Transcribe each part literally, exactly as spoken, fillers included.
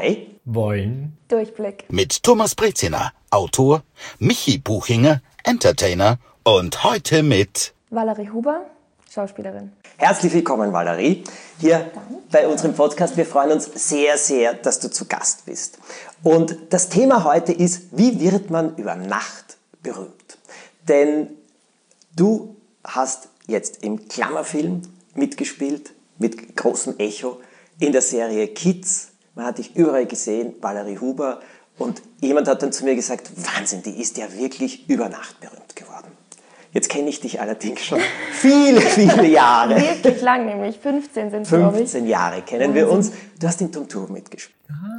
bei Wollen Durchblick mit Thomas Breziner, Autor, Michi Buchinger, Entertainer und heute mit Valerie Huber, Schauspielerin. Herzlich willkommen, Valerie, hier bei unserem Podcast. Wir freuen uns sehr, sehr, dass du zu Gast bist. Und das Thema heute ist, wie wird man über Nacht berühmt? Denn du hast jetzt im Klammerfilm mitgespielt, mit großem Echo, in der Serie Kids. Man hat dich überall gesehen, Valerie Huber. Und jemand hat dann zu mir gesagt, Wahnsinn, die ist ja wirklich über Nacht berühmt geworden. Jetzt kenne ich dich allerdings schon viele, viele Jahre. Wirklich lang, nämlich fünfzehn sind es, glaube ich. fünfzehn Jahre kennen wir uns. Du hast in Tom Turbo mitgespielt.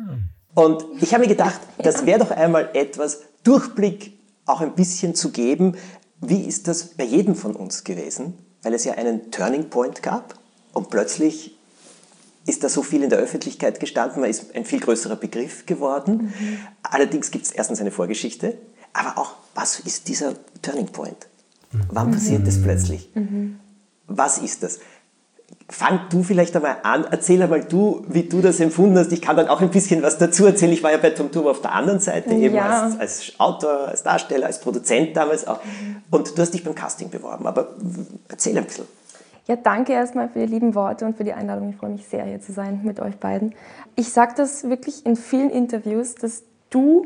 Und ich habe mir gedacht, das wäre doch einmal etwas, Durchblick auch ein bisschen zu geben. Wie ist das bei jedem von uns gewesen? Weil es ja einen Turning Point gab und plötzlich ist da so viel in der Öffentlichkeit gestanden, man ist ein viel größerer Begriff geworden. Mhm. Allerdings gibt es erstens eine Vorgeschichte, aber auch, was ist dieser Turning Point? Mhm. Wann passiert das plötzlich? Mhm. Was ist das? Fang du vielleicht einmal an, erzähl einmal du, wie du das empfunden hast. Ich kann dann auch ein bisschen was dazu erzählen. Ich war ja bei Tom Turbo auf der anderen Seite, eben ja. als, als Autor, als Darsteller, als Produzent damals auch. Und du hast dich beim Casting beworben, aber erzähl ein bisschen. Ja, danke erstmal für die lieben Worte und für die Einladung. Ich freue mich sehr, hier zu sein mit euch beiden. Ich sage das wirklich in vielen Interviews, dass du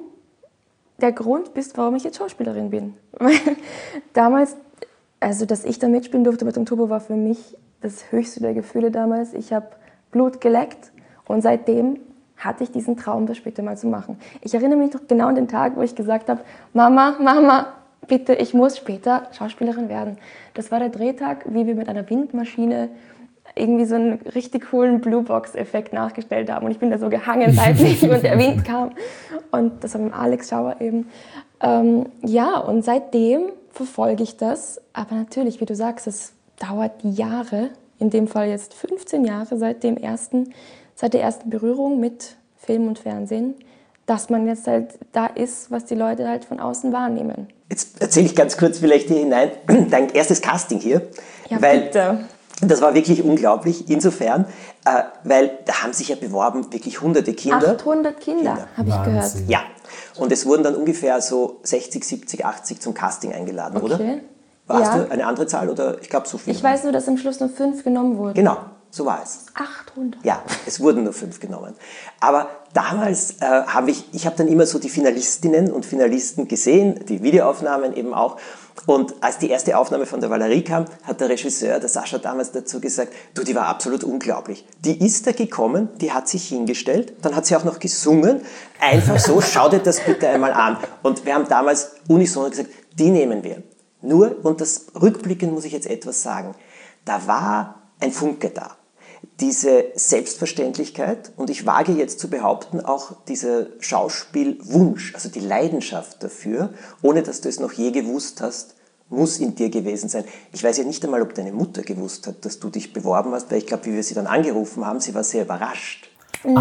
der Grund bist, warum ich jetzt Schauspielerin bin. Weil damals, also dass ich da mitspielen durfte bei Tom Turbo, war für mich das höchste der Gefühle damals. Ich habe Blut geleckt und seitdem hatte ich diesen Traum, das später mal zu machen. Ich erinnere mich noch genau an den Tag, wo ich gesagt habe, Mama, Mama, bitte, ich muss später Schauspielerin werden. Das war der Drehtag, wie wir mit einer Windmaschine irgendwie so einen richtig coolen Bluebox-Effekt nachgestellt haben. Und ich bin da so gehangen seitlich und der Wind kam. Und das war mit Alex Schauer eben. Ähm, ja, und seitdem verfolge ich das. Aber natürlich, wie du sagst, es dauert Jahre, in dem Fall jetzt fünfzehn Jahre seit dem ersten, seit der ersten Berührung mit Film und Fernsehen, dass man jetzt halt da ist, was die Leute halt von außen wahrnehmen. Jetzt erzähle ich ganz kurz vielleicht hier hinein, dein erstes Casting hier. Ja, weil bitte. Das war wirklich unglaublich, insofern, äh, weil da haben sich ja beworben wirklich hunderte Kinder. achthundert Kinder, Kinder. habe ich gehört. Ja, und es wurden dann ungefähr so sechzig, siebzig, achtzig zum Casting eingeladen, okay. oder? Warst ja. du eine andere Zahl oder ich glaube so viel? Ich weiß nur, dass am Schluss nur fünf genommen wurden. Genau, so war es. achthundert? Ja, es wurden nur fünf genommen. Aber damals äh, habe ich, ich habe dann immer so die Finalistinnen und Finalisten gesehen, die Videoaufnahmen eben auch. Und als die erste Aufnahme von der Valerie kam, hat der Regisseur, der Sascha, damals dazu gesagt, du, die war absolut unglaublich. Die ist da gekommen, die hat sich hingestellt, dann hat sie auch noch gesungen. Einfach so, schau dir das bitte einmal an. Und wir haben damals unisono gesagt, die nehmen wir. Nur, und das rückblickend muss ich jetzt etwas sagen, da war ein Funke da. Diese Selbstverständlichkeit und ich wage jetzt zu behaupten, auch dieser Schauspielwunsch, also die Leidenschaft dafür, ohne dass du es noch je gewusst hast, muss in dir gewesen sein. Ich weiß ja nicht einmal, ob deine Mutter gewusst hat, dass du dich beworben hast, weil ich glaube, wie wir sie dann angerufen haben, sie war sehr überrascht.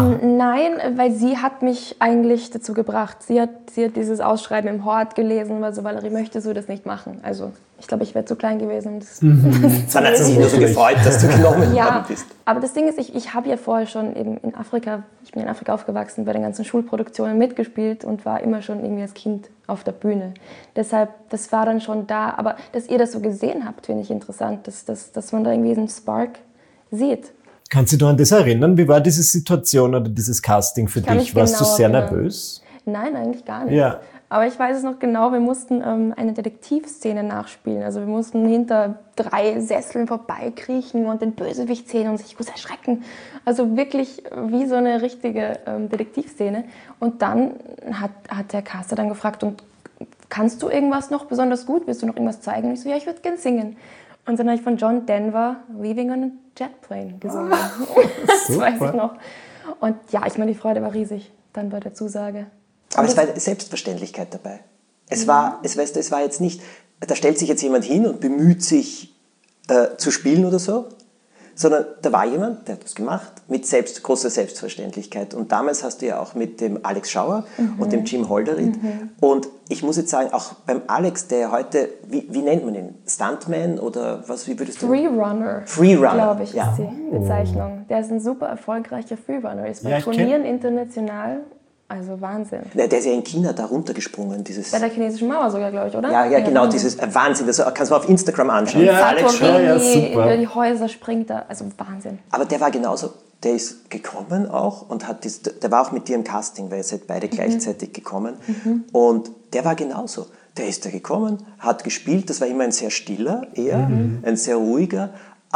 Nein, weil sie hat mich eigentlich dazu gebracht. Sie hat, sie hat dieses Ausschreiben im Hort gelesen, weil so, Valerie, möchtest du das nicht machen? Also ich glaube, ich wäre zu klein gewesen. Das, mhm. das Dann hat sie sich nur so gefreut, dass du genommen ja, worden bist. Aber das Ding ist, ich, ich habe ja vorher schon eben in Afrika, ich bin in Afrika aufgewachsen, bei den ganzen Schulproduktionen mitgespielt und war immer schon irgendwie als Kind auf der Bühne. Deshalb, das war dann schon da. Aber dass ihr das so gesehen habt, finde ich interessant, dass, dass, dass man da irgendwie einen Spark sieht. Kannst du dich noch an das erinnern? Wie war diese Situation oder dieses Casting für dich? Warst du sehr nervös? Nein, eigentlich gar nicht. Ja. Aber ich weiß es noch genau, wir mussten ähm, eine Detektivszene nachspielen. Also wir mussten hinter drei Sesseln vorbeikriechen und den Bösewicht sehen und sich kurz erschrecken. Also wirklich wie so eine richtige ähm, Detektivszene. Und dann hat, hat der Caster dann gefragt, und kannst du irgendwas noch besonders gut? Willst du noch irgendwas zeigen? Und ich so, ja, ich würde gern singen. Und dann habe ich von John Denver Leaving on a Jet Plane gesungen. Oh, das weiß ich noch. Und ja, ich meine, die Freude war riesig dann bei der Zusage. Aber und es war Selbstverständlichkeit dabei. Es, ja. war, es, weißt du, es war jetzt nicht, da stellt sich jetzt jemand hin und bemüht sich äh, zu spielen oder so, sondern da war jemand, der hat das gemacht, mit selbst, großer Selbstverständlichkeit. Und damals hast du ja auch mit dem Alex Schauer mhm. und dem Jim Holderried. Mhm. Und ich muss jetzt sagen, auch beim Alex, der heute, wie, wie nennt man ihn? Stuntman oder was, wie würdest du? Freerunner. Freerunner, glaube ich, ja. ist die Bezeichnung. Der ist ein super erfolgreicher Freerunner, ist bei Ja, Turnieren international, also Wahnsinn. Der, der ist ja in China da runtergesprungen, dieses... Bei der chinesischen Mauer sogar, glaube ich, oder? Ja, ja, genau, Wahnsinn. dieses äh, Wahnsinn, das kannst du mal auf Instagram anschauen. Ja, Alex schon, ja, Lamborghini super. über die Häuser springt da, also Wahnsinn. Aber der war genauso, der ist gekommen auch und hat dies, der war auch mit dir im Casting, weil ihr seid beide gleichzeitig gekommen. Mhm. Und der war genauso. Der ist da gekommen, hat gespielt, das war immer ein sehr stiller eher, mhm. ein sehr ruhiger,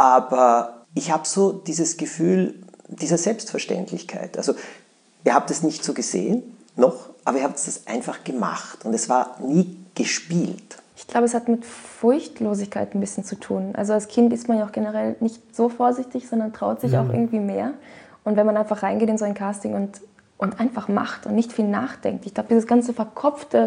aber ich habe so dieses Gefühl dieser Selbstverständlichkeit. Also ihr habt es nicht so gesehen, noch, aber ihr habt es einfach gemacht und es war nie gespielt. Ich glaube, es hat mit Furchtlosigkeit ein bisschen zu tun. Also als Kind ist man ja auch generell nicht so vorsichtig, sondern traut sich auch irgendwie mehr. Und wenn man einfach reingeht in so ein Casting und, und einfach macht und nicht viel nachdenkt. Ich glaube, dieses ganze verkopfte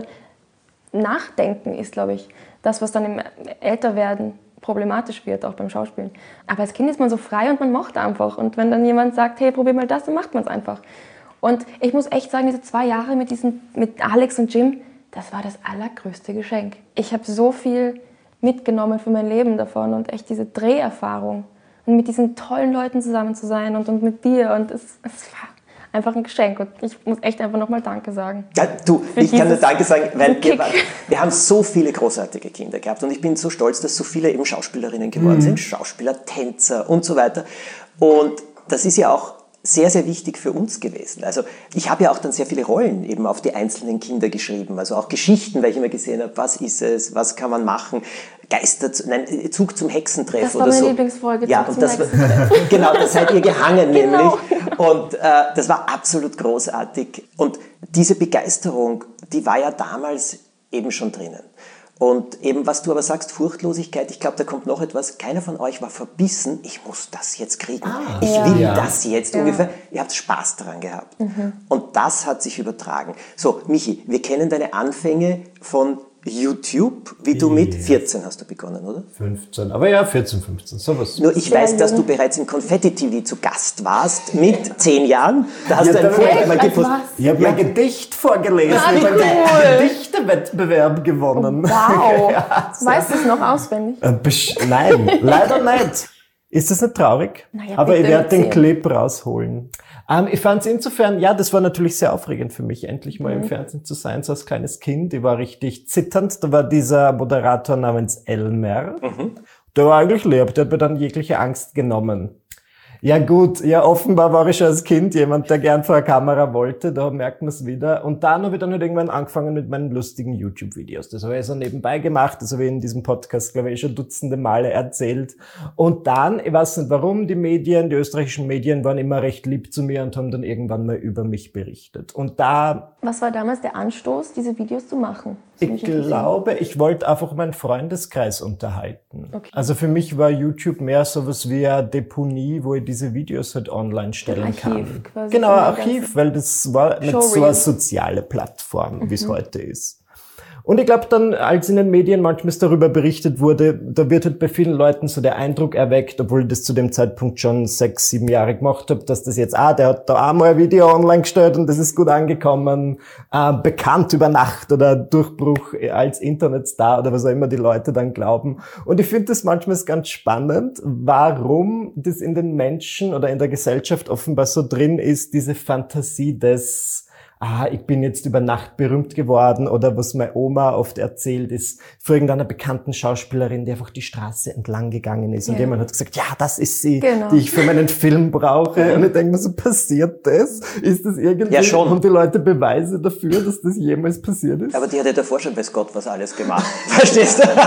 Nachdenken ist, glaube ich, das, was dann im Älterwerden problematisch wird, auch beim Schauspielen. Aber als Kind ist man so frei und man macht einfach. Und wenn dann jemand sagt, hey, probier mal das, dann macht man es einfach. Und ich muss echt sagen, diese zwei Jahre mit, diesen, mit Alex und Jim, das war das allergrößte Geschenk. Ich habe so viel mitgenommen für mein Leben davon und echt diese Dreherfahrung. Und mit diesen tollen Leuten zusammen zu sein und, und mit dir. Und es, es war einfach ein Geschenk. Und ich muss echt einfach nochmal Danke sagen. Ja, du, Für ich kann nur Danke sagen, weil wir, Kick. wir haben so viele großartige Kinder gehabt. Und ich bin so stolz, dass so viele eben Schauspielerinnen geworden mhm. sind. Schauspieler, Tänzer und so weiter. Und das ist ja auch sehr, sehr wichtig für uns gewesen. Also ich habe ja auch dann sehr viele Rollen eben auf die einzelnen Kinder geschrieben, also auch Geschichten, weil ich immer gesehen habe, was ist es, was kann man machen, Geister, nein, Zug zum Hexentreff das war oder meine so. Lieblingsfolge, ja, Zug und zum das Hexentreff. Genau, da seid ihr gehangen Genau. nämlich und äh, das war absolut großartig und diese Begeisterung, die war ja damals eben schon drinnen. Und eben, was du aber sagst, Furchtlosigkeit, ich glaube, da kommt noch etwas. Keiner von euch war verbissen, ich muss das jetzt kriegen. Ah, ich ja. will Ja. das jetzt Ja. ungefähr. Ihr habt Spaß daran gehabt. Mhm. Und das hat sich übertragen. So, Michi, wir kennen deine Anfänge von YouTube, wie du mit vierzehn hast du begonnen, oder? fünfzehn, aber ja, vierzehn, fünfzehn, sowas. Nur ich Sehr weiß, dass jung. du bereits im Confetti-T V zu Gast warst, mit zehn Jahren. Da hast Ja, du ein da- Vortrag Echt? mal Als gepostet. was? Ich habe mein Gedicht vorgelesen, Ah, wie ich habe cool. einen Gedichtewettbewerb gewonnen. Wow. Weißt du es noch auswendig? Äh, besch- Nein, leider nicht. Ist das nicht traurig? Naja, Aber ich bitte werde den erzähl. Clip rausholen. Ähm, ich fand es insofern, ja, das war natürlich sehr aufregend für mich, endlich mal Mhm. im Fernsehen zu sein, so als kleines Kind. Ich war richtig zitternd. Da war dieser Moderator namens Elmer. Mhm. Der war eigentlich lieb, der hat mir dann jegliche Angst genommen. Ja gut, ja offenbar war ich schon als Kind jemand, der gern vor der Kamera wollte, da merkt man es wieder. Und dann habe ich dann halt irgendwann angefangen mit meinen lustigen YouTube-Videos. Das habe ich so nebenbei gemacht, das habe ich in diesem Podcast, glaube ich, schon dutzende Male erzählt. Und dann, ich weiß nicht warum, die Medien, die österreichischen Medien waren immer recht lieb zu mir und haben dann irgendwann mal über mich berichtet. Und da... Was war damals der Anstoß, diese Videos zu machen? Das Ich finde glaube, ich wollte einfach meinen Freundeskreis unterhalten. Okay. Also für mich war YouTube mehr sowas wie eine Deponie, wo ich diese Videos halt online stellen Archiv kann. quasi Genau, von der Archiv, ganzen weil das war nicht so eine Showreels. soziale Plattform, wie es heute ist. Und ich glaube dann, als in den Medien manchmal darüber berichtet wurde, da wird halt bei vielen Leuten so der Eindruck erweckt, obwohl ich das zu dem Zeitpunkt schon sechs, sieben Jahre gemacht habe, dass das jetzt, ah, der hat da auch mal ein Video online gestellt und das ist gut angekommen, äh, bekannt über Nacht oder Durchbruch als Internetstar oder was auch immer die Leute dann glauben. Und ich finde das manchmal ganz spannend, warum das in den Menschen oder in der Gesellschaft offenbar so drin ist, diese Fantasie des ah, ich bin jetzt über Nacht berühmt geworden, oder was meine Oma oft erzählt, ist von irgendeiner bekannten Schauspielerin, die einfach die Straße entlang gegangen ist. Und Ja. jemand hat gesagt, ja, das ist sie, Genau. die ich für meinen Film brauche. Und ich denke mir so, passiert das? Ist das irgendwie? Ja, schon. Haben die Leute Beweise dafür, dass das jemals passiert ist? Aber die hat ja davor schon, weiß Gott, was alles gemacht. Verstehst du?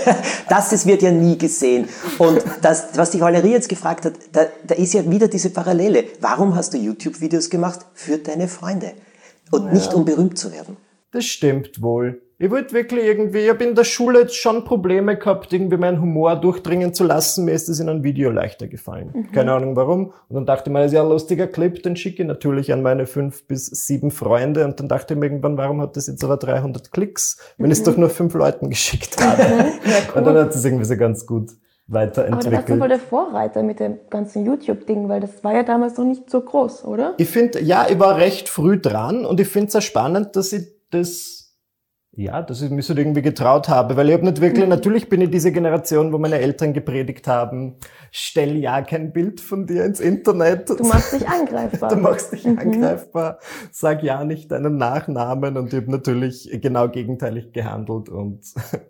Das, das wird ja nie gesehen. Und das, was die Valerie jetzt gefragt hat, da, da ist ja wieder diese Parallele. Warum hast du YouTube-Videos gemacht? Für deine Freunde. Und nicht, um berühmt zu werden. Das stimmt wohl. Ich wollte wirklich irgendwie, ich habe in der Schule jetzt schon Probleme gehabt, irgendwie meinen Humor durchdringen zu lassen. Mir ist das in einem Video leichter gefallen. Mhm. Keine Ahnung warum. Und dann dachte ich mir, das ist ja ein lustiger Clip, den schicke ich natürlich an meine fünf bis sieben Freunde. Und dann dachte ich mir irgendwann, warum hat das jetzt aber dreihundert Klicks, wenn mhm. ich es doch nur fünf Leuten geschickt habe. Ja, cool. Und dann hat es irgendwie so ganz gut Aber da warst du weiterentwickelt. voll der Vorreiter mit dem ganzen YouTube-Ding, weil das war ja damals noch nicht so groß, oder? Ich finde, ja, ich war recht früh dran und ich finde es auch spannend, dass ich das Ja, dass ich mich so irgendwie getraut habe, weil ich habe nicht wirklich, natürlich bin ich diese Generation, wo meine Eltern gepredigt haben, stell ja kein Bild von dir ins Internet. Du machst dich angreifbar. Du machst dich Mhm. angreifbar, sag ja nicht deinen Nachnamen, und ich habe natürlich genau gegenteilig gehandelt und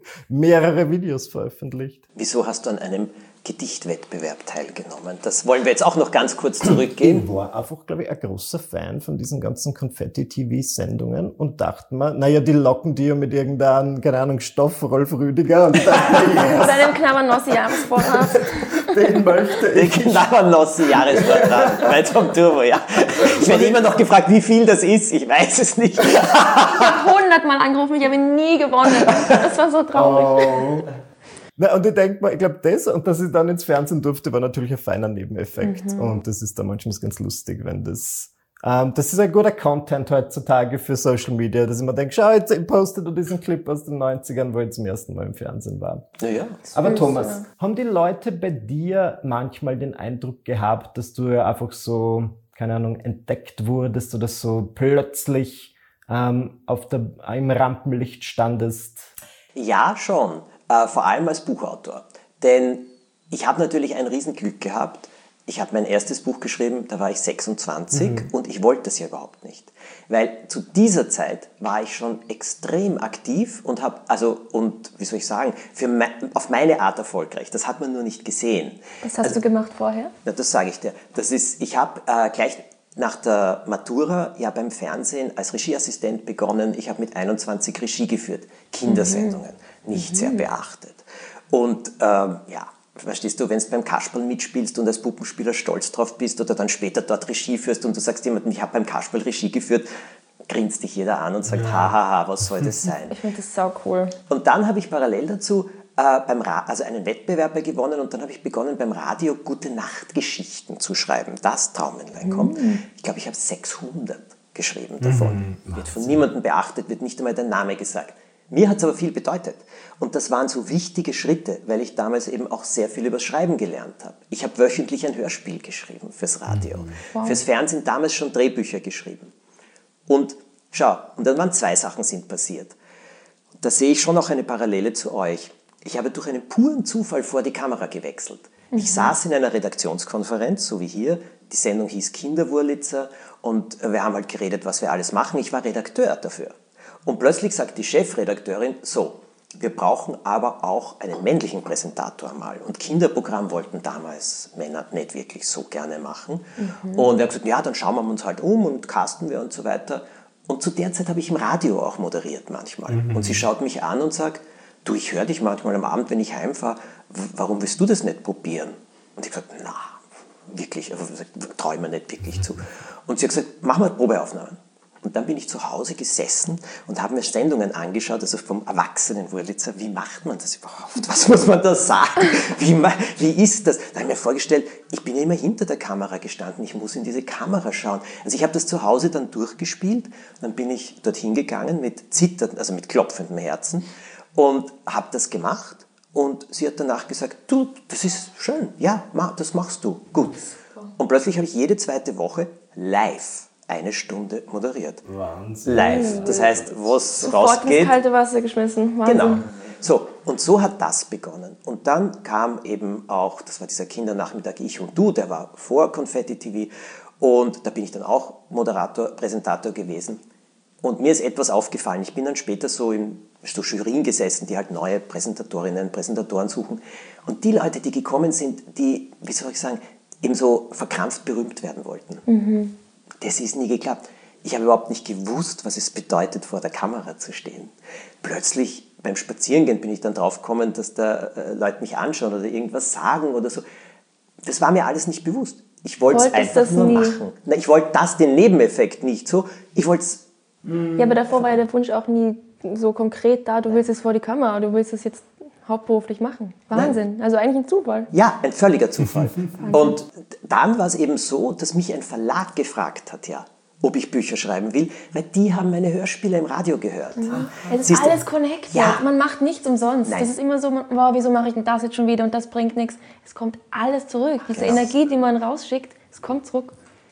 mehrere Videos veröffentlicht. Wieso hast du an einem Gedichtwettbewerb teilgenommen? Das wollen wir jetzt auch noch ganz kurz zurückgehen. Ich war einfach, glaube ich, ein großer Fan von diesen ganzen Konfetti-T V-Sendungen und dachte mir, naja, die locken die ja mit irgendeinem, keine Ahnung, Stoff, Rolf Rüdiger, und dachte, yes, Bei dem Knabbernossi-Jahresvorrat. den möchte Den ich. Knabbernossi-Jahresvortrag bei Tom Turbo, ja. Ich werde immer noch gefragt, wie viel das ist. Ich weiß es nicht. Ich habe hundertmal angerufen, ich habe nie gewonnen. Das war so traurig. Oh. Na, und ich denke mal, ich glaube, das, und dass ich dann ins Fernsehen durfte, war natürlich ein feiner Nebeneffekt. Mhm. Und das ist dann manchmal ganz lustig, wenn das, ähm, das ist ein guter Content heutzutage für Social Media, dass ich mir denke, schau, jetzt postet du diesen Clip aus den neunzigern, wo ich zum ersten Mal im Fernsehen war. Naja. Aber Süß, Thomas, ja. haben die Leute bei dir manchmal den Eindruck gehabt, dass du ja einfach so, keine Ahnung, entdeckt wurdest oder so plötzlich ähm, auf der, im Rampenlicht standest? Ja, schon. Äh, vor allem als Buchautor. Denn ich habe natürlich ein Riesenglück gehabt. Ich habe mein erstes Buch geschrieben, da war ich sechsundzwanzig, mhm. und ich wollte das ja überhaupt nicht. Weil zu dieser Zeit war ich schon extrem aktiv und habe, also, und wie soll ich sagen, für me auf meine Art erfolgreich. Das hat man nur nicht gesehen. Was hast also, du gemacht vorher? Ja, das sage ich dir. Das ist, ich habe äh, gleich nach der Matura ja beim Fernsehen als Regieassistent begonnen. Ich habe mit einundzwanzig Regie geführt, Kindersendungen, mhm. nicht mhm. sehr beachtet. Und ähm, ja, verstehst du, wenn du beim Kasperl mitspielst und als Puppenspieler stolz drauf bist oder dann später dort Regie führst und du sagst jemandem, ich habe beim Kasperl Regie geführt, grinst dich jeder an und sagt, ja. hahaha, was soll das sein? Ich finde das sau cool. Und dann habe ich parallel dazu äh, beim Ra also einen Wettbewerb gewonnen, und dann habe ich begonnen, beim Radio Gute-Nacht-Geschichten zu schreiben. Das Traumännlein kommt. Mm. Ich glaube, ich habe sechshundert geschrieben davon. Mm, wird von niemandem beachtet, wird nicht einmal der Name gesagt. Mir hat es aber viel bedeutet. Und das waren so wichtige Schritte, weil ich damals eben auch sehr viel über Schreiben gelernt habe. Ich habe wöchentlich ein Hörspiel geschrieben fürs Radio. Wow. Fürs Fernsehen damals schon Drehbücher geschrieben. Und schau, und dann waren zwei Sachen sind passiert. Da sehe ich schon auch eine Parallele zu euch. Ich habe durch einen puren Zufall vor die Kamera gewechselt. Mhm. Ich saß in einer Redaktionskonferenz, so wie hier. Die Sendung hieß Kinderwurlitzer, und wir haben halt geredet, was wir alles machen. Ich war Redakteur dafür. Und plötzlich sagt die Chefredakteurin, so, wir brauchen aber auch einen männlichen Präsentator mal. Und Kinderprogramm wollten damals Männer nicht wirklich so gerne machen. Mhm. Und er hat gesagt, ja, dann schauen wir uns halt um und casten wir und so weiter. Und zu der Zeit habe ich im Radio auch moderiert manchmal. Mhm. Und sie schaut mich an und sagt, du, ich höre dich manchmal am Abend, wenn ich heimfahre, warum willst du das nicht probieren? Und ich habe gesagt, na, wirklich, also, traue ich mir nicht wirklich zu. Und sie hat gesagt, mach mal Probeaufnahmen. Und dann bin ich zu Hause gesessen und habe mir Sendungen angeschaut, also vom erwachsenen Wurlitzer, wie macht man das überhaupt? Was muss man da sagen? Wie, wie ist das? Da habe ich mir vorgestellt, ich bin ja immer hinter der Kamera gestanden, ich muss in diese Kamera schauen. Also ich habe das zu Hause dann durchgespielt, dann bin ich dorthin gegangen mit zitternden, also mit klopfendem Herzen, und habe das gemacht, und sie hat danach gesagt, du, das ist schön, ja, das machst du, gut. Und plötzlich habe ich jede zweite Woche live eine Stunde moderiert. Wahnsinn. Live. Das heißt, was Sofort rausgeht. ins kalte Wasser geschmissen. Wahnsinn. Genau. So, und so hat das begonnen. Und dann kam eben auch, das war dieser Kindernachmittag Ich und Du, der war vor Konfetti-T V. Und da bin ich dann auch Moderator, Präsentator gewesen. Und mir ist etwas aufgefallen. Ich bin dann später so in so Jurien gesessen, die halt neue Präsentatorinnen, Präsentatoren suchen. Und die Leute, die gekommen sind, die, wie soll ich sagen, eben so verkrampft berühmt werden wollten. Mhm. Das ist nie geklappt. Ich habe überhaupt nicht gewusst, was es bedeutet, vor der Kamera zu stehen. Plötzlich beim Spazierengehen bin ich dann drauf gekommen, dass da äh, Leute mich anschauen oder irgendwas sagen oder so. Das war mir alles nicht bewusst. Ich wollte es einfach nur nie machen. Na, ich wollte das, den Nebeneffekt nicht so. Ich wollte es... Ja, aber davor war ja der Wunsch auch nie so konkret da, du willst es vor die Kamera, du willst es jetzt hauptberuflich machen. Wahnsinn. Nein. Also eigentlich ein Zufall. Ja, ein völliger Zufall. Und dann war es eben so, dass mich ein Verlag gefragt hat, ja, ob ich Bücher schreiben will, weil die haben meine Hörspiele im Radio gehört. Ja. Es ist Siehst alles connected. Ja. Man macht nichts umsonst. Nein. Das ist immer so, wow, wieso mache ich denn das jetzt schon wieder und das bringt nichts. Es kommt alles zurück. Diese genau. Energie, die man rausschickt, es kommt zurück.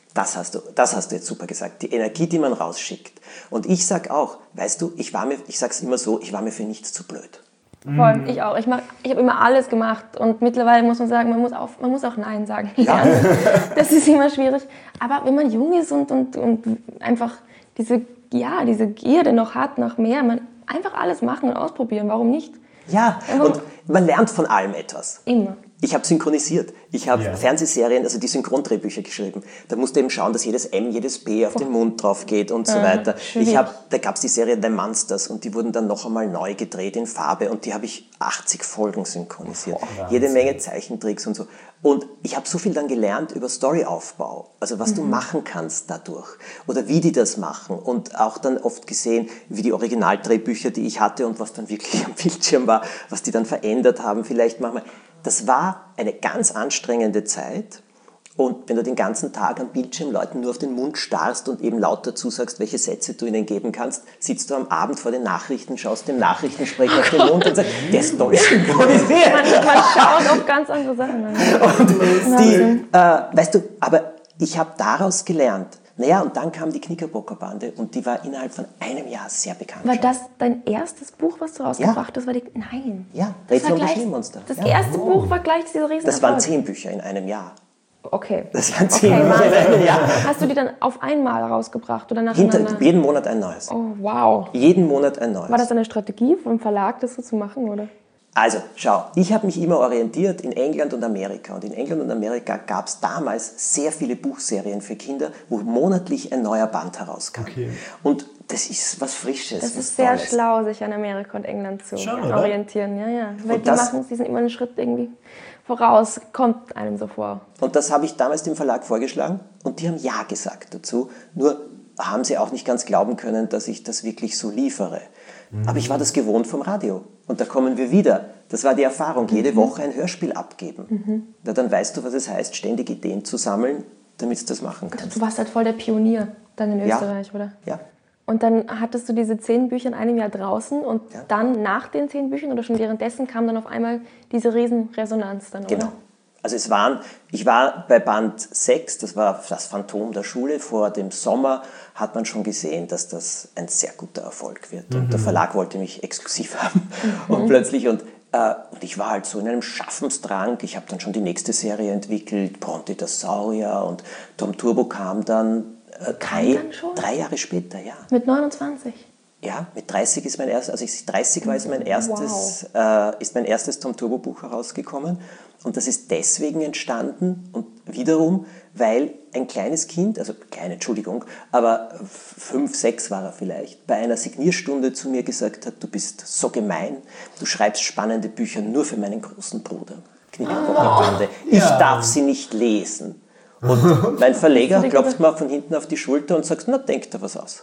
Das hast du, das hast du jetzt super gesagt. Die Energie, die man rausschickt. Und ich sag auch, weißt du, ich war mir, ich sag's immer so, ich war mir für nichts zu blöd. Voll, ich auch. Ich, mach- ich habe immer alles gemacht und mittlerweile muss man sagen, man muss, auf, man muss auch Nein sagen. Ja. Das ist immer schwierig. Aber wenn man jung ist und, und, und einfach diese, ja, diese Gierde noch hat nach mehr, man einfach alles machen und ausprobieren, warum nicht? Ja, und man lernt von allem etwas. Immer. Ich habe synchronisiert. Ich habe Ja. Fernsehserien, also die Synchrondrehbücher geschrieben. Da musste eben schauen, dass jedes M, jedes B auf den Mund drauf geht und so weiter. schwierig. Ich hab, da gab es die Serie The Monsters und die wurden dann noch einmal neu gedreht in Farbe und die habe ich achtzig Folgen synchronisiert. Jede Menge Zeichentricks und so. Und ich habe so viel dann gelernt über Storyaufbau, also was du machen kannst dadurch oder wie die das machen und auch dann oft gesehen, wie die Originaldrehbücher, die ich hatte und was dann wirklich am Bildschirm war, was die dann verändert haben, vielleicht manchmal. Das war eine ganz anstrengende Zeit und wenn du den ganzen Tag am Bildschirm Leuten nur auf den Mund starrst und eben laut dazu sagst, welche Sätze du ihnen geben kannst, sitzt du am Abend vor den Nachrichten, schaust dem Nachrichtensprecher auf den Mund und sagst, der ist toll synchronisiert. Man, man schaut auf ganz andere Sachen an. Die, äh, weißt du, aber ich habe daraus gelernt. Naja, und dann kam die Knickerbocker-Bande und die war innerhalb von einem Jahr sehr bekannt. War schon. das dein erstes Buch, was du rausgebracht hast? War die, nein. Ja, Das Rätsel war und die gleich- Schneemonster. Das Ja. erste Buch war gleich dieser riesen Das waren Erfolg. zehn Bücher in einem Jahr. Okay. Das waren zehn Okay, Bücher in Wahnsinn. einem Jahr. Hast du die dann auf einmal rausgebracht oder nacheinander? Hinter, jeden Monat ein neues. Oh, wow. Jeden Monat ein neues. War das eine Strategie vom Verlag, das so zu machen, oder? Also, schau, ich habe mich immer orientiert in England und Amerika. Und in England und Amerika gab es damals sehr viele Buchserien für Kinder, wo monatlich ein neuer Band herauskam. Okay. Und das ist was Frisches, Das was ist sehr Tolles. schlau, sich an Amerika und England zu Schon, oder? orientieren. Ja, ja. Weil Und die das- machen, die sind immer einen Schritt irgendwie voraus, kommt einem so vor. Und das habe ich damals dem Verlag vorgeschlagen und die haben Ja gesagt dazu. Nur haben sie auch nicht ganz glauben können, dass ich das wirklich so liefere. Aber ich war das gewohnt vom Radio. Und da kommen wir wieder. Das war die Erfahrung, jede Woche ein Hörspiel abgeben. Na, dann weißt du, was es heißt, ständig Ideen zu sammeln, damit du das machen kannst. Du warst halt voll der Pionier dann in Ja. Österreich, oder? Ja. Und dann hattest du diese zehn Bücher in einem Jahr draußen und Ja. dann nach den zehn Büchern oder schon währenddessen kam dann auf einmal diese Riesenresonanz dann, Genau. oder? Also es waren, ich war bei Band sechs, das war das Phantom der Schule, vor dem Sommer hat man schon gesehen, dass das ein sehr guter Erfolg wird. Und der Verlag wollte mich exklusiv haben. Und plötzlich, und, äh, und ich war halt so in einem Schaffensdrang, ich habe dann schon die nächste Serie entwickelt, Bronte der Saurier und Tom Turbo kam dann, äh, drei, dann schon? drei Jahre später, ja. Mit neunundzwanzig. Ja, mit dreißig ist mein erstes, also ich dreißig war ist mein erstes, äh, ist mein erstes Tom Turbo Buch herausgekommen und das ist deswegen entstanden und wiederum, weil ein kleines Kind, also kleine, Entschuldigung, aber fünf, sechs war er vielleicht, bei einer Signierstunde zu mir gesagt hat, du bist so gemein, du schreibst spannende Bücher nur für meinen großen Bruder. Knickerbocker-Bande. Ich darf sie nicht lesen. Und mein Verleger klopft mir von hinten auf die Schulter und sagt, na, denk da was aus.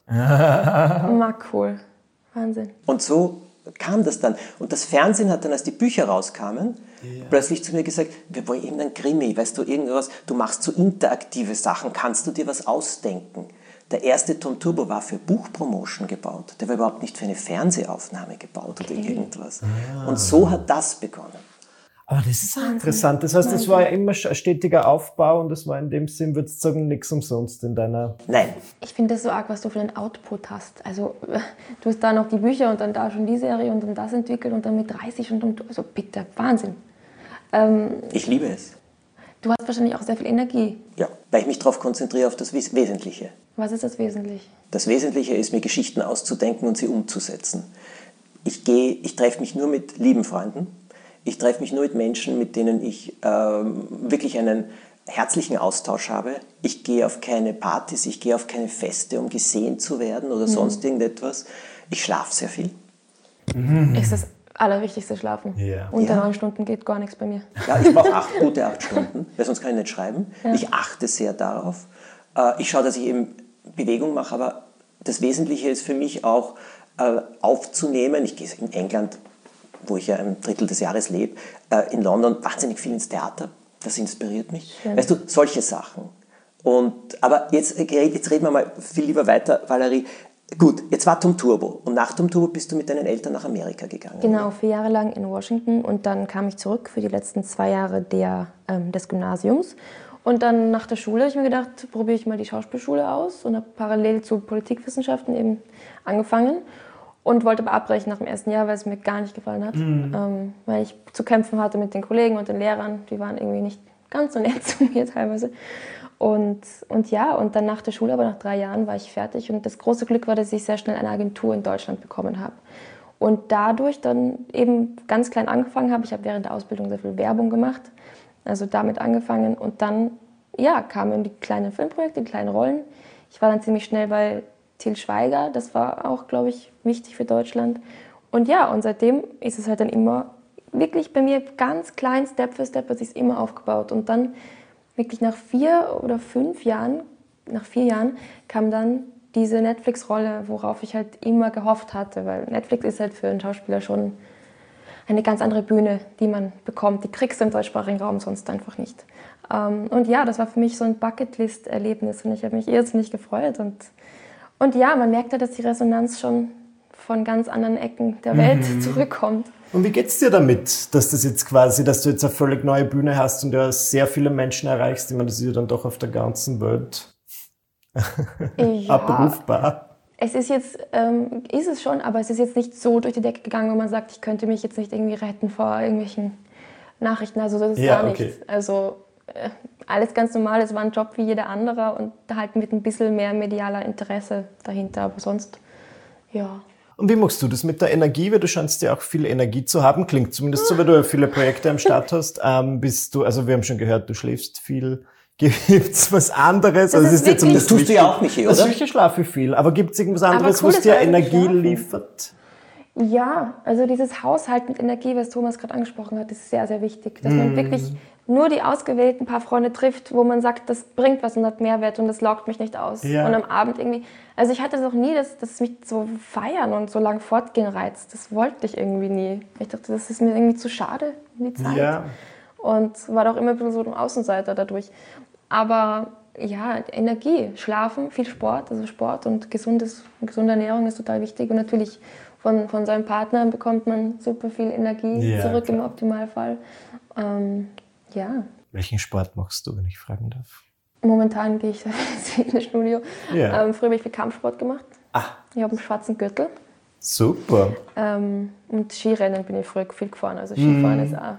Mag cool. Wahnsinn. Und so kam das dann. Und das Fernsehen hat dann, als die Bücher rauskamen, plötzlich zu mir gesagt, wir wollen irgendein Krimi, weißt du, irgendwas, du machst so interaktive Sachen, kannst du dir was ausdenken? Der erste Tom Turbo war für Buchpromotion gebaut, der war überhaupt nicht für eine Fernsehaufnahme gebaut oder irgendwas. Und so hat das begonnen. Aber das ist auch interessant. Das heißt, das war ja immer ein stetiger Aufbau und das war in dem Sinn, würdest du sagen, nichts umsonst in deiner... Nein, Ich finde das so arg, was du für einen Output hast. Also du hast da noch die Bücher und dann da schon die Serie und dann das entwickelt und dann mit dreißig und dann, also bitte, Wahnsinn. Ähm, ich liebe es. du hast wahrscheinlich auch sehr viel Energie. Ja, weil ich mich darauf konzentriere, auf das Wes- Wesentliche. Was ist das Wesentliche? Das Wesentliche ist, mir Geschichten auszudenken und sie umzusetzen. Ich gehe, ich treffe mich nur mit lieben Freunden. Ich treffe mich nur mit Menschen, mit denen ich ähm, wirklich einen herzlichen Austausch habe. Ich gehe auf keine Partys, ich gehe auf keine Feste, um gesehen zu werden oder sonst irgendetwas. Ich schlafe sehr viel. Ist das Allerwichtigste, schlafen. Ja. Unter Ja. neun Stunden geht gar nichts bei mir. Ja, ich brauche acht, gute acht Stunden, weil sonst kann ich nicht schreiben. Ich achte sehr darauf. Äh, ich schaue, dass ich eben Bewegung mache, aber das Wesentliche ist für mich auch äh, aufzunehmen. Ich gehe in England, wo ich ja ein Drittel des Jahres lebe, äh, in London wahnsinnig viel ins Theater. Das inspiriert mich. Schön. Weißt du, solche Sachen. Und, aber jetzt, jetzt reden wir mal viel lieber weiter, Valerie. Gut, jetzt war Tom Turbo und nach Tom Turbo bist du mit deinen Eltern nach Amerika gegangen. Genau, vier Jahre lang in Washington und dann kam ich zurück für die letzten zwei Jahre der, ähm, des Gymnasiums Und dann nach der Schule habe ich mir gedacht, probiere ich mal die Schauspielschule aus und habe parallel zu Politikwissenschaften eben angefangen und wollte aber abbrechen nach dem ersten Jahr, weil es mir gar nicht gefallen hat. Mhm. Ähm, weil ich zu kämpfen hatte mit den Kollegen und den Lehrern, die waren irgendwie nicht ganz so nett zu mir teilweise. Und, und ja, und dann nach der Schule, aber nach drei Jahren war ich fertig und das große Glück war, dass ich sehr schnell eine Agentur in Deutschland bekommen habe. Und dadurch dann eben ganz klein angefangen habe. Ich habe während der Ausbildung sehr viel Werbung gemacht, also damit angefangen. Und dann ja, kamen die kleinen Filmprojekte, die kleinen Rollen. Ich war dann ziemlich schnell bei Til Schweiger, das war auch, glaube ich, wichtig für Deutschland. Und ja, und seitdem ist es halt dann immer wirklich bei mir ganz klein, Step für Step hat sich es immer aufgebaut. Und dann wirklich nach vier oder fünf Jahren, nach vier Jahren kam dann diese Netflix-Rolle, worauf ich halt immer gehofft hatte, weil Netflix ist halt für einen Schauspieler schon eine ganz andere Bühne, die man bekommt. Die kriegst du im deutschsprachigen Raum sonst einfach nicht. Und ja, das war für mich so ein Bucketlist-Erlebnis und ich habe mich irrsinnig gefreut. Und, und ja, man merkt ja, dass die Resonanz schon von ganz anderen Ecken der Welt mhm. zurückkommt. Und wie geht's dir damit, dass das jetzt quasi, dass du jetzt eine völlig neue Bühne hast und ja sehr viele Menschen erreichst? Ich meine, das ist ja dann doch auf der ganzen Welt ja, abrufbar. Es ist jetzt, ähm, ist es schon, aber es ist jetzt nicht so durch die Decke gegangen, wo man sagt, ich könnte mich jetzt nicht irgendwie retten vor irgendwelchen Nachrichten. Also das ist ja, gar okay. nichts. Also äh, alles ganz normal, es war ein Job wie jeder andere und halt mit ein bisschen mehr medialer Interesse dahinter, aber sonst, ja. Und wie machst du das mit der Energie? Weil du scheinst ja auch viel Energie zu haben. Klingt zumindest so, weil du ja viele Projekte am Start hast. Ähm, bist du, also wir haben schon gehört, du schläfst viel. Gibt's was anderes? Das, also ist jetzt das tust du ja auch, Michi, oder? Also sicher schlafe ich viel. Aber gibt's irgendwas anderes, cool, was dir Energie schlafen. liefert? Ja, also dieses Haushalt mit Energie, was Thomas gerade angesprochen hat, ist sehr, sehr wichtig. Dass mm. man wirklich nur die ausgewählten paar Freunde trifft, wo man sagt, das bringt was und hat Mehrwert und das laugt mich nicht aus. Ja. Und am Abend irgendwie, also ich hatte es noch nie, dass, dass mich so feiern und so lang fortgehen reizt. Das wollte ich irgendwie nie. Ich dachte, das ist mir irgendwie zu schade um die Zeit. Ja. Und war doch immer ein bisschen so ein Außenseiter dadurch. Aber ja, Energie, Schlafen, viel Sport, also Sport und gesundes, gesunde Ernährung ist total wichtig. Und natürlich von, von seinem Partner bekommt man super viel Energie ja, zurück klar. Im Optimalfall. Ähm, ja. Welchen Sport machst du, wenn ich fragen darf? Momentan gehe ich ins Fitnessstudio. Ja. Ähm, früher habe ich viel Kampfsport gemacht. Ah. Ich habe einen schwarzen Gürtel. Super. Ähm, und Skirennen bin ich früher viel gefahren. Also Skifahren mm. ist auch...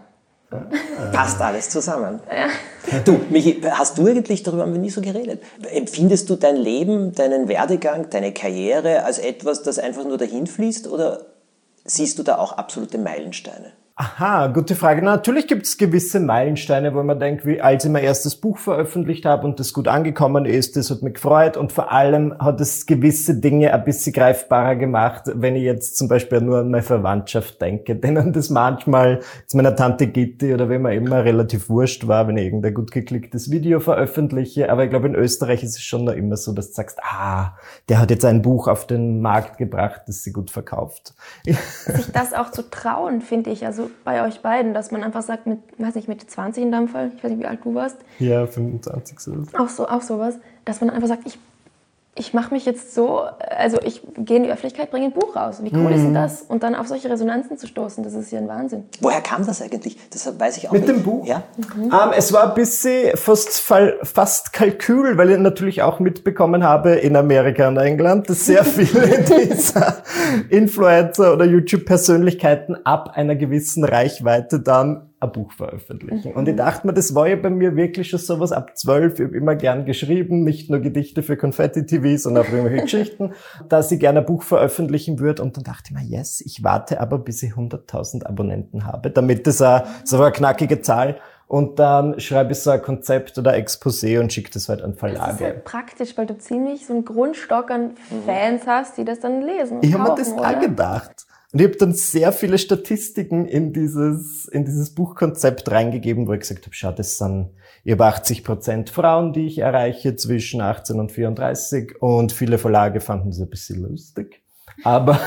Passt alles zusammen. Ja. Du, Michi, hast du eigentlich, darüber haben wir nie so geredet, empfindest du dein Leben, deinen Werdegang, deine Karriere als etwas, das einfach nur dahin fließt oder siehst du da auch absolute Meilensteine? Aha, gute Frage. Na, natürlich gibt es gewisse Meilensteine, wo man denkt, wie als ich mein erstes Buch veröffentlicht habe und das gut angekommen ist, das hat mich gefreut und vor allem hat es gewisse Dinge ein bisschen greifbarer gemacht, wenn ich jetzt zum Beispiel nur an meine Verwandtschaft denke, denen das manchmal, zu meiner Tante Gitti oder wem auch immer, relativ wurscht war, wenn ich irgendein gut geklicktes Video veröffentliche. Aber ich glaube, in Österreich ist es schon noch immer so, dass du sagst, ah, der hat jetzt ein Buch auf den Markt gebracht, das sie gut verkauft. Sich das auch zu trauen, finde ich, also bei euch beiden, dass man einfach sagt, mit, weiß nicht, Mitte zwanzig in deinem Fall, ich weiß nicht, wie alt du warst. Ja, fünfundzwanzig so. Auch so, auch sowas, dass man einfach sagt, ich, ich mache mich jetzt so, also ich gehe in die Öffentlichkeit, bringe ein Buch raus. Wie cool mhm. ist denn das? Und dann auf solche Resonanzen zu stoßen, das ist ja ein Wahnsinn. Woher kam das eigentlich? Das weiß ich auch Mit nicht. Mit dem Buch? Ja. Mhm. Um, es war ein bisschen fast, fast Kalkül, weil ich natürlich auch mitbekommen habe in Amerika und England, dass sehr viele dieser Influencer oder YouTube-Persönlichkeiten ab einer gewissen Reichweite dann ein Buch veröffentlichen. Mhm. Und ich dachte mir, das war ja bei mir wirklich schon sowas ab zwölf. Ich habe immer gern geschrieben, nicht nur Gedichte für Konfetti-T V, sondern auch irgendwelche Geschichten, dass ich gerne ein Buch veröffentlichen würde. Und dann dachte ich mir, yes, ich warte aber, bis ich hunderttausend Abonnenten habe, damit das eine, so eine knackige Zahl. Und dann schreibe ich so ein Konzept oder Exposé und schicke das halt an Verlage. Das ist halt praktisch, weil du ziemlich so einen Grundstock an Fans hast, die das dann lesen und Ich habe mir das oder? auch gedacht. Und ich habe dann sehr viele Statistiken in dieses, in dieses Buchkonzept reingegeben, wo ich gesagt habe, schau, das sind, ich habe achtzig Prozent Frauen, die ich erreiche zwischen achtzehn und vierunddreißig und viele Verlage fanden das ein bisschen lustig. Aber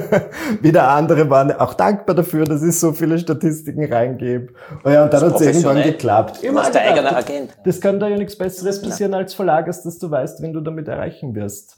wieder andere waren auch dankbar dafür, dass ich so viele Statistiken reingebe. Und ja, und dann hat es irgendwann geklappt. Du machst der eigene Agent. Das kann da ja nichts Besseres passieren als Verlag, als dass du weißt, wen du damit erreichen wirst.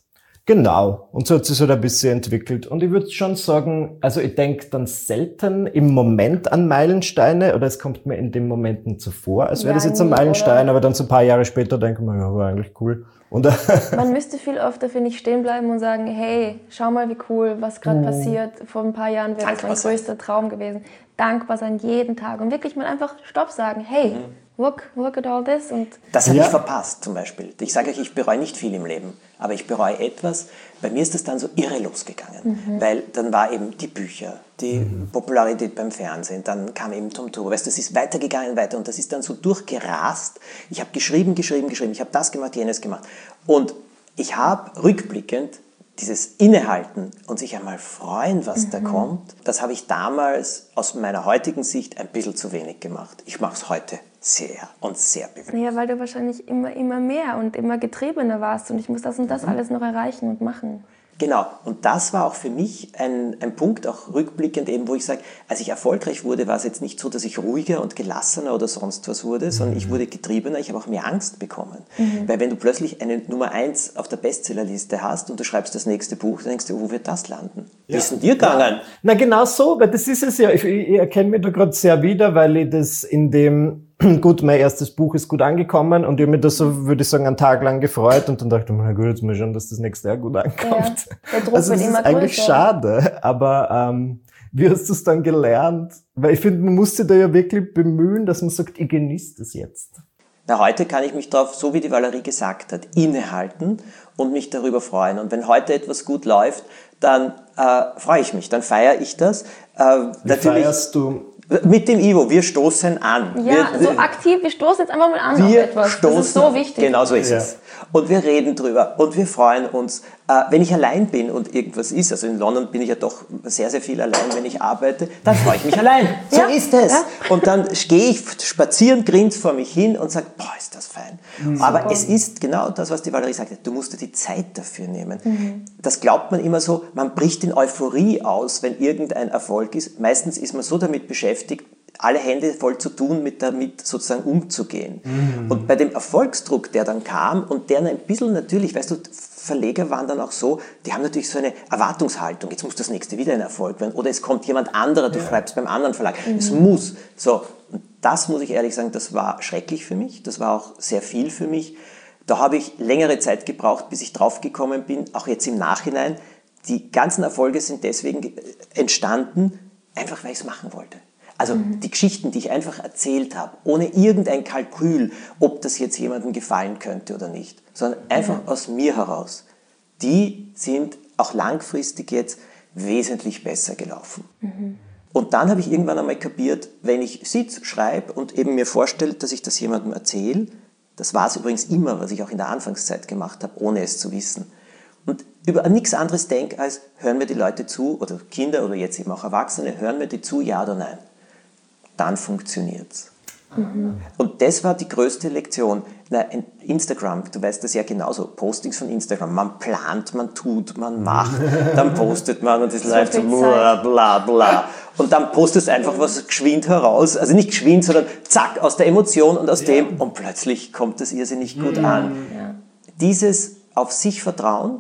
Genau. Und so hat sich halt ein bisschen entwickelt. Und ich würde schon sagen, also ich denke dann selten im Moment an Meilensteine, oder es kommt mir in den Momenten zuvor, als wäre das jetzt ein Meilenstein, aber dann so ein paar Jahre später denke ich mir, ja, war eigentlich cool. Und man müsste viel öfter, finde ich, stehen bleiben und sagen, hey, schau mal, wie cool, was gerade oh. passiert. Vor ein paar Jahren wäre das mein größter Traum gewesen. Dankbar sein jeden Tag und wirklich mal einfach Stopp sagen, hey, mhm. Look, look at all this. Und das habe ja. ich verpasst zum Beispiel. Ich sage euch, ich bereue nicht viel im Leben, aber ich bereue etwas. Bei mir ist das dann so irre losgegangen, mhm. weil dann war eben die Bücher, die mhm. Popularität beim Fernsehen, dann kam eben Tom Turbo. Weißt du, das ist weitergegangen, weiter und das ist dann so durchgerast. Ich habe geschrieben, geschrieben, geschrieben, ich habe das gemacht, jenes gemacht. Und ich habe rückblickend dieses Innehalten und sich einmal freuen, was mhm. da kommt, das habe ich damals aus meiner heutigen Sicht ein bisschen zu wenig gemacht. Ich mache es heute sehr und sehr bewusst. Ja, weil du wahrscheinlich immer, immer mehr und immer getriebener warst und ich muss das und das mhm. alles noch erreichen und machen. Genau, und das war auch für mich ein, ein Punkt, auch rückblickend eben, wo ich sage, als ich erfolgreich wurde, war es jetzt nicht so, dass ich ruhiger und gelassener oder sonst was wurde, sondern ich wurde getriebener, ich habe auch mehr Angst bekommen. Mhm. Weil wenn du plötzlich eine Nummer eins auf der Bestsellerliste hast und du schreibst das nächste Buch, dann denkst du, wo wird das landen? Ja. Wie ist denn dir gegangen? Na genau so, weil das ist es ja, ich, ich erkenne mich da gerade sehr wieder, weil ich das in dem gut, mein erstes Buch ist gut angekommen und ich habe mich da so, würde ich sagen, einen Tag lang gefreut und dann dachte ich mir, na gut, jetzt mal schauen, dass das nächste Jahr gut ankommt. Ja, der Druck also das wird immer ist eigentlich größer. Schade, aber ähm, wie hast du es dann gelernt? Weil ich finde, man muss sich da ja wirklich bemühen, dass man sagt, ich genieße das jetzt. Na, heute kann ich mich darauf, so wie die Valerie gesagt hat, innehalten und mich darüber freuen. Und wenn heute etwas gut läuft, dann äh, freue ich mich, dann feiere ich das. Äh, wie natürlich, feierst du? Mit dem Ivo, wir stoßen an. Ja, wir, so aktiv, wir stoßen jetzt einfach mal an wir auf etwas. Stoßen, das ist so wichtig. Genau so ist ja. es. Und wir reden drüber und wir freuen uns. Äh, wenn ich allein bin und irgendwas ist, also in London bin ich ja doch sehr, sehr viel allein, wenn ich arbeite, dann freue ich mich allein. So ja, ist es. Ja. Und dann gehe ich spazieren, grinse vor mich hin und sage, boah, ist das fein. Mhm. Aber es ist genau das, was die Valerie sagte, du musst dir die Zeit dafür nehmen. Mhm. Das glaubt man immer so, man bricht in Euphorie aus, wenn irgendein Erfolg ist. Meistens ist man so damit beschäftigt, alle Hände voll zu tun, mit damit sozusagen umzugehen. Mhm. Und bei dem Erfolgsdruck, der dann kam und der ein bisschen natürlich, weißt du, Verleger waren dann auch so, die haben natürlich so eine Erwartungshaltung, jetzt muss das nächste wieder ein Erfolg werden oder es kommt jemand anderer, du ja. schreibst beim anderen Verlag, mhm. es muss. So, und das muss ich ehrlich sagen, das war schrecklich für mich, das war auch sehr viel für mich. Da habe ich längere Zeit gebraucht, bis ich draufgekommen bin, auch jetzt im Nachhinein, die ganzen Erfolge sind deswegen entstanden, einfach weil ich es machen wollte. Also mhm. die Geschichten, die ich einfach erzählt habe, ohne irgendein Kalkül, ob das jetzt jemandem gefallen könnte oder nicht, sondern einfach mhm. aus mir heraus, die sind auch langfristig jetzt wesentlich besser gelaufen. Mhm. Und dann habe ich irgendwann einmal kapiert, wenn ich sitze, schreibe und eben mir vorstelle, dass ich das jemandem erzähle, das war es übrigens immer, was ich auch in der Anfangszeit gemacht habe, ohne es zu wissen, und über nichts anderes denke, als hören mir die Leute zu, oder Kinder oder jetzt eben auch Erwachsene, hören mir die zu, ja oder nein. Dann funktioniert's. Mhm. Und das war die größte Lektion. Na, Instagram, du weißt das ja genauso, Postings von Instagram, man plant, man tut, man macht, dann postet man und es läuft so bla bla bla. Und dann postest du einfach was geschwind heraus, also nicht geschwind, sondern zack, aus der Emotion und aus ja. dem und plötzlich kommt das irrsinnig gut mhm. an. Ja. Dieses auf sich vertrauen,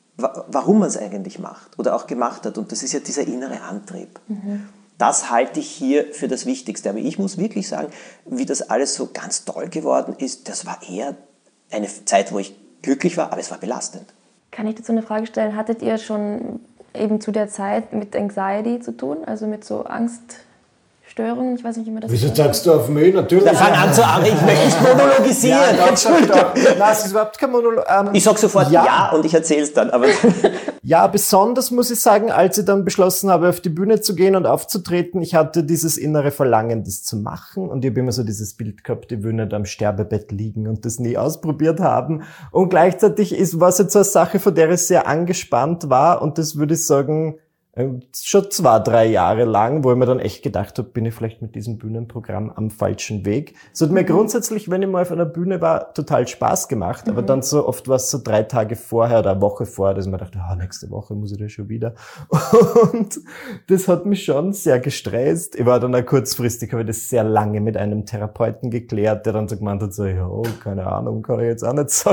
warum man es eigentlich macht oder auch gemacht hat, und das ist ja dieser innere Antrieb. Mhm. Das halte ich hier für das Wichtigste. Aber ich muss wirklich sagen, wie das alles so ganz toll geworden ist, das war eher eine Zeit, wo ich glücklich war, aber es war belastend. Kann ich dazu eine Frage stellen? Hattet ihr schon eben zu der Zeit mit Anxiety zu tun, also mit so Angststörungen? Ich weiß nicht, wie man das Wieso sagst du auf mich? Natürlich. Da fang an zu an, ich möchte nicht monologisieren. Ja, doch, doch, doch. Nein, es ist überhaupt kein Monolog. Ähm, ich sag sofort ja, ja und ich erzähle es dann. Aber ja, besonders muss ich sagen, als ich dann beschlossen habe, auf die Bühne zu gehen und aufzutreten, ich hatte dieses innere Verlangen, das zu machen. Und ich habe immer so dieses Bild gehabt, ich will nicht am Sterbebett liegen und das nie ausprobiert haben. Und gleichzeitig ist, war es jetzt so eine Sache, von der ich sehr angespannt war. Und das würde ich sagen, schon zwei, drei Jahre lang, wo ich mir dann echt gedacht habe, bin ich vielleicht mit diesem Bühnenprogramm am falschen Weg. Es hat mir mhm. grundsätzlich, wenn ich mal auf einer Bühne war, total Spaß gemacht, mhm. aber dann so oft war es so drei Tage vorher oder eine Woche vorher, dass ich mir dachte, ah, nächste Woche muss ich da schon wieder. Und das hat mich schon sehr gestresst. Ich war dann auch kurzfristig, habe ich das sehr lange mit einem Therapeuten geklärt, der dann so gemeint hat, so, ja, keine Ahnung, kann ich jetzt auch nicht sagen.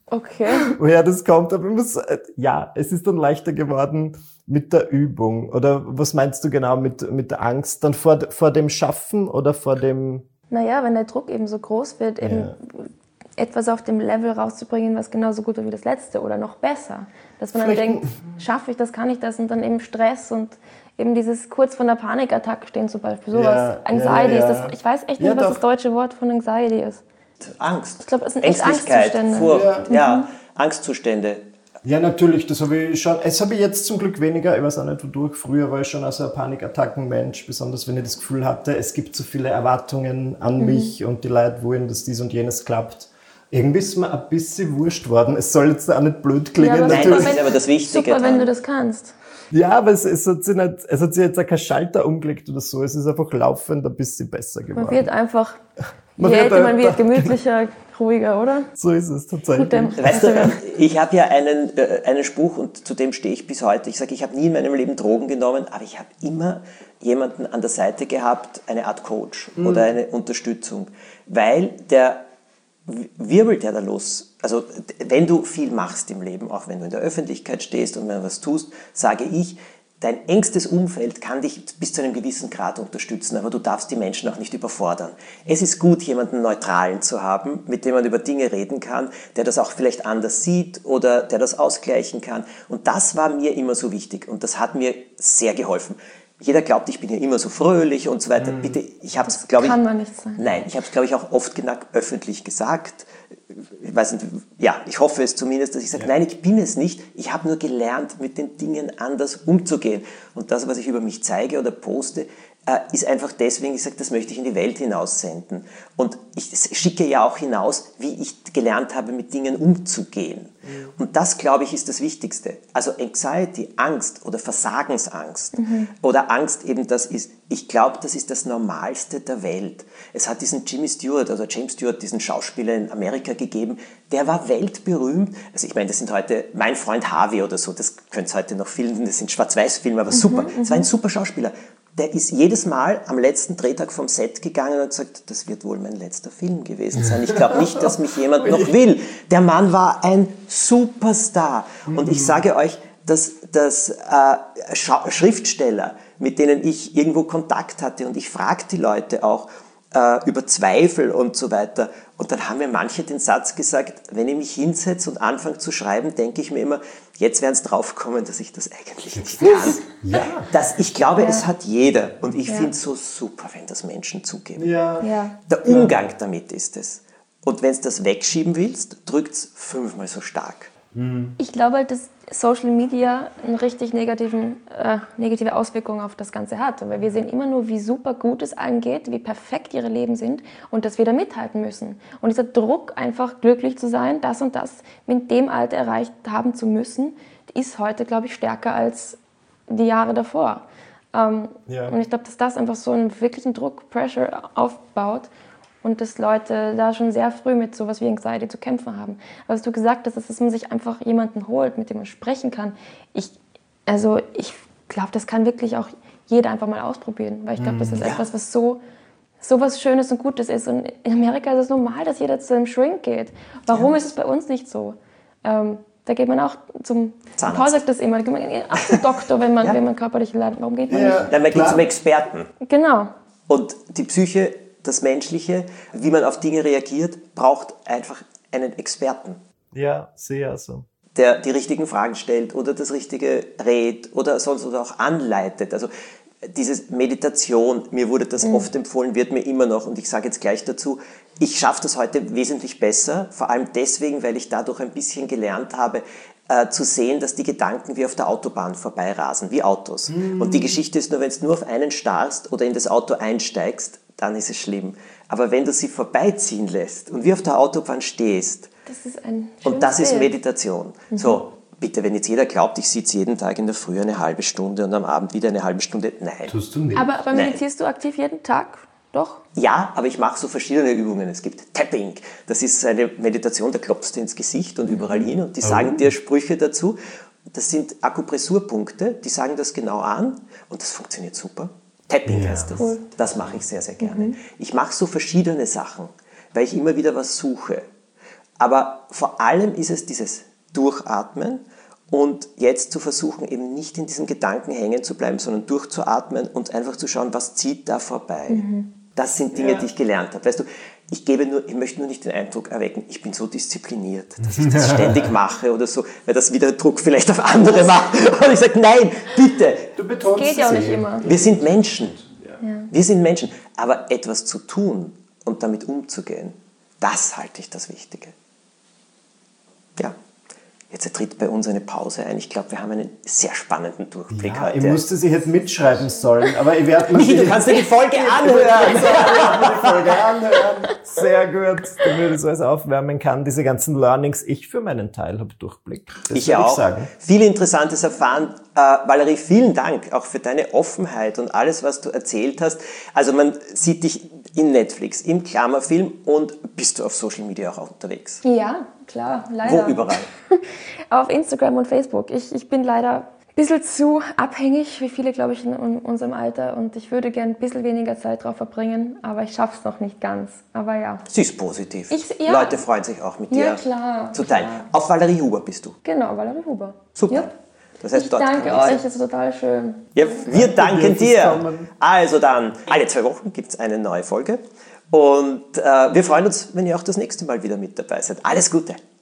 Okay. Woher das kommt, aber ich muss, ja, es ist dann leichter geworden mit der Übung. Oder was meinst du genau mit, mit der Angst? Dann vor, vor dem Schaffen oder vor dem... Naja, wenn der Druck eben so groß wird, eben Ja. etwas auf dem Level rauszubringen, was genauso gut war wie das letzte oder noch besser. Dass man dann Vielleicht- denkt, schaffe ich das, kann ich das und dann eben Stress und eben dieses kurz vor einer Panikattacke stehen zum Beispiel, sowas. Ja, Anxiety ja, ja. ist das, ich weiß echt nicht, Ja, was doch. das deutsche Wort von Anxiety ist. Angst. Ich glaube, es sind echt Ängstlichkeit, Angstzustände. Furcht, ja, Angstzustände. Ja, natürlich, das habe ich schon, es habe ich jetzt zum Glück weniger, ich weiß auch nicht wodurch, früher war ich schon also ein Panikattackenmensch, besonders wenn ich das Gefühl hatte, es gibt so viele Erwartungen an Mhm. mich und die Leute wollen, dass dies und jenes klappt. Irgendwie ist mir ein bisschen wurscht worden, es soll jetzt auch nicht blöd klingen, aber Nein, natürlich. das ist aber das Wichtige Super, wenn dran. du das kannst. Ja, aber es, es, hat sich nicht, es hat sich jetzt auch kein Schalter umgelegt oder so, es ist einfach laufend ein bisschen besser geworden. Man wird einfach, Man je wird älter man ein- wird, gemütlicher, ruhiger, oder? So ist es tatsächlich. Gut, Weißt du, ich habe ja einen, äh, einen Spruch und zu dem stehe ich bis heute. Ich sage, ich habe nie in meinem Leben Drogen genommen, aber ich habe immer jemanden an der Seite gehabt, eine Art Coach oder eine Unterstützung, weil der wirbelt ja da los. Also wenn du viel machst im Leben, auch wenn du in der Öffentlichkeit stehst und wenn du was tust, sage ich, dein engstes Umfeld kann dich bis zu einem gewissen Grad unterstützen, aber du darfst die Menschen auch nicht überfordern. Es ist gut, jemanden Neutralen zu haben, mit dem man über Dinge reden kann, der das auch vielleicht anders sieht oder der das ausgleichen kann. Und das war mir immer so wichtig und das hat mir sehr geholfen. Jeder glaubt, ich bin ja immer so fröhlich und so weiter. Bitte, ich habe es, glaube ich... kann man nicht sein. Nein, ich habe es, glaube ich, auch oft genug öffentlich gesagt. Ich weiß nicht, ja, ich hoffe es zumindest, dass ich sage, nein, ich bin es nicht. Ich habe nur gelernt, mit den Dingen anders umzugehen. Und das, was ich über mich zeige oder poste, äh, ist einfach deswegen, ich sage, das möchte ich in die Welt hinaussenden. Und ich schicke ja auch hinaus, wie ich gelernt habe, mit Dingen umzugehen. Mhm. Und das, glaube ich, ist das Wichtigste. Also Anxiety, Angst oder Versagensangst mhm. oder Angst eben, das ist, ich glaube, das ist das Normalste der Welt. Es hat diesen Jimmy Stewart oder James Stewart, diesen Schauspieler in Amerika gegeben, der war weltberühmt. Also ich meine, das sind heute Mein Freund Harvey oder so, das könnt ihr heute noch filmen, das sind Schwarz-Weiß-Filme, aber super. Mhm, das war ein super Schauspieler. Der ist jedes Mal am letzten Drehtag vom Set gegangen und gesagt, das wird wohl mein letzter Film gewesen sein. Ich glaube nicht, dass mich jemand noch will. Der Mann war ein Superstar. Und ich sage euch, dass, dass äh, Schriftsteller, mit denen ich irgendwo Kontakt hatte, und ich frage die Leute auch äh, über Zweifel und so weiter, und dann haben mir manche den Satz gesagt, wenn ich mich hinsetze und anfange zu schreiben, denke ich mir immer, jetzt werden es draufkommen, dass ich das eigentlich nicht kann. Ja. Das, ich glaube, Ja. es hat jeder. Und ich Ja. finde es so super, wenn das Menschen zugeben. Ja. Ja. Der Umgang damit ist es. Und wenn du das wegschieben willst, drückt es fünfmal so stark. Ich glaube halt, dass Social Media eine richtig negativen, äh, negative Auswirkung auf das Ganze hat. Weil wir sehen immer nur, wie super gut es allen geht, wie perfekt ihre Leben sind und dass wir da mithalten müssen. Und dieser Druck, einfach glücklich zu sein, das und das mit dem Alter erreicht haben zu müssen, ist heute, glaube ich, stärker als die Jahre davor. Ähm, Ja. Und ich glaube, dass das einfach so einen wirklichen Druck, Pressure aufbaut. Und dass Leute da schon sehr früh mit sowas wie Anxiety zu kämpfen haben. Was du gesagt hast, ist, dass man sich einfach jemanden holt, mit dem man sprechen kann. Ich, also ich glaube, das kann wirklich auch jeder einfach mal ausprobieren. Weil ich glaube, das ist Ja. etwas, was so, so was Schönes und Gutes ist. Und in Amerika ist es normal, dass jeder zu einem Shrink geht. Warum Ja. ist es bei uns nicht so? Ähm, da geht man auch zum, Zahnarzt. Paul sagt das immer, da geht man auch zum Doktor, wenn man, Ja. wenn man körperliche Leiden. Warum geht man Ja. Dann man geht Klar. zum Experten. nicht? Genau. Und die Psyche, das Menschliche, wie man auf Dinge reagiert, braucht einfach einen Experten, Ja, sehr so. der die richtigen Fragen stellt oder das Richtige rät oder sonst oder auch anleitet. Also dieses Meditation, mir wurde das oft empfohlen, wird mir immer noch, und ich sage jetzt gleich dazu, ich schaffe das heute wesentlich besser, vor allem deswegen, weil ich dadurch ein bisschen gelernt habe, äh, zu sehen, dass die Gedanken wie auf der Autobahn vorbeirasen, wie Autos. Und die Geschichte ist nur, wenn du nur auf einen starrst oder in das Auto einsteigst, dann ist es schlimm. Aber wenn du sie vorbeiziehen lässt und wie auf der Autobahn stehst, Das ist ein und das schönes ist Bild. Meditation. So, bitte, wenn jetzt jeder glaubt, ich sitze jeden Tag in der Früh eine halbe Stunde und am Abend wieder eine halbe Stunde, nein. Tust du nicht. Aber, aber Nein. meditierst du aktiv jeden Tag? Doch? Ja, aber ich mache so verschiedene Übungen. Es gibt Tapping, das ist eine Meditation, da klopfst du ins Gesicht und überall hin und die sagen dir Sprüche dazu. Das sind Akupressurpunkte, die sagen das genau an und das funktioniert super. Tapping Ja. heißt das. Cool. Das mache ich sehr, sehr gerne. Ich mache so verschiedene Sachen, weil ich immer wieder was suche. Aber vor allem ist es dieses Durchatmen und jetzt zu versuchen, eben nicht in diesen Gedanken hängen zu bleiben, sondern durchzuatmen und einfach zu schauen, was zieht da vorbei. Mhm. Das sind Dinge, ja. die ich gelernt habe. Weißt du, ich gebe nur, ich möchte nur nicht den Eindruck erwecken, ich bin so diszipliniert, dass ich das ständig mache oder so, weil das wieder Druck vielleicht auf andere macht. Und ich sage, nein, bitte. Du betonst es. Geht ja auch nicht immer. Wir sind Menschen. Ja. Wir sind Menschen. Aber etwas zu tun und damit umzugehen, das halte ich das Wichtige. Ja. Jetzt tritt bei uns eine Pause ein. Ich glaube, wir haben einen sehr spannenden Durchblick ja, heute. Ich musste sie hätte mitschreiben sollen, aber ich werde mir du kannst dir die Folge anhören. die Folge anhören. Sehr gut, damit ich so alles aufwärmen kann. Diese ganzen Learnings, ich für meinen Teil habe Durchblick. Das ich auch. Ich sagen. Viel Interessantes erfahren. Äh, Valerie, vielen Dank auch für deine Offenheit und alles, was du erzählt hast. Also man sieht dich in Netflix, im Klammerfilm und bist du auf Social Media auch unterwegs? Ja, klar, leider. Wo überall? Auf Instagram und Facebook. Ich, ich bin leider ein bisschen zu abhängig, wie viele, glaube ich, in unserem Alter. Und ich würde gerne ein bisschen weniger Zeit drauf verbringen, aber ich schaffe es noch nicht ganz. Aber ja. Sie ist positiv. Ich, ja. Leute freuen sich auch mit dir ja, klar, zu teilen. Klar. Auf Valerie Huber bist du? Genau, Valerie Huber. Super. Ja. Das heißt, ich dort danke kann euch, es ist total schön. Ja, wir danken dir. Also dann, alle zwei Wochen gibt es eine neue Folge. Und äh, wir freuen uns, wenn ihr auch das nächste Mal wieder mit dabei seid. Alles Gute!